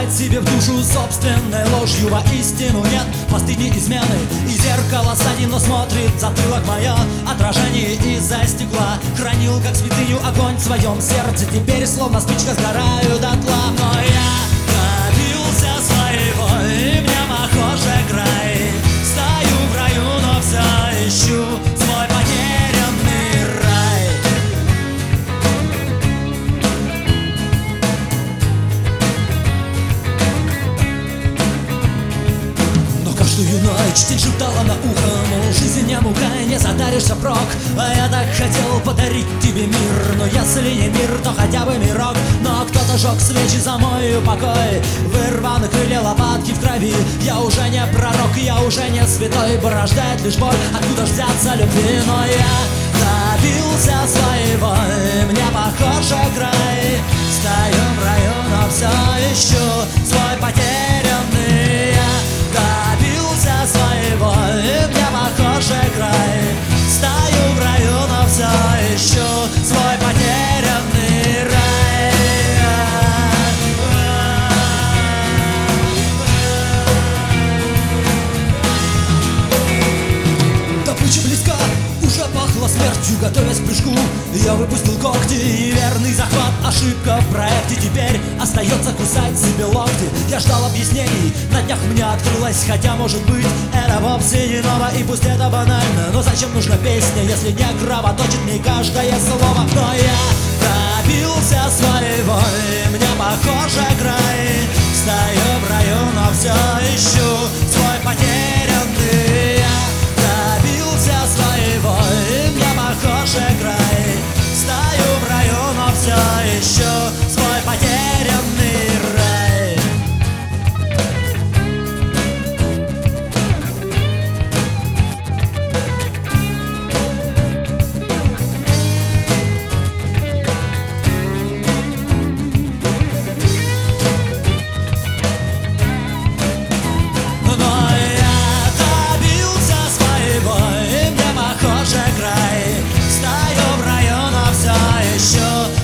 Плевать себе в душу собственной ложью, воистину нет постыдней измены. И зеркало сзади, но смотрит затылок мое отражение из-за стекла. Хранил как святыню огонь в своем сердце, теперь словно спичка сгораю дотла. Но я добился своего, и мне похоже край. Стою в раю, но все ищу свой потерянный рай. Но каждую ночь тень шептала на ухо, мол, жизнь не мука, не задаришься впрок. А я так хотел подарить тебе мир, но если не мир, то хотя бы мирок. Но кто-то жег свечи за мой покой, в рваных крылья, лопатки в крови. Я уже не пророк, я уже не святой, порождает лишь боль, откуда ж взяться любви. Но я добился своего, и мне похоже край. Стою в раю, но все ищу свой потерянный. Я добился своего, и мне похоже край. Стою в раю, но все ищу свой потерянный рай. Добыча близка, уже пахло смертью, готовясь к прыжку. Я выпустил когти, и верный захват. Ошибка в проекте, теперь остается кусать себе локти. Я ждал объяснений, на днях мне открылось, хотя может быть это вовсе не ново. И пусть это банально, но зачем нужна песня, если не кровоточит мне каждое слово. Но я добился своего, и мне похоже край. Стою в раю, но все ищу свой потерянный. Я добился своего, и мне похоже край. Стою в раю, но все ищу свой потерянный рай. Но я добился своего, и мне похоже край. Стою в раю, но все еще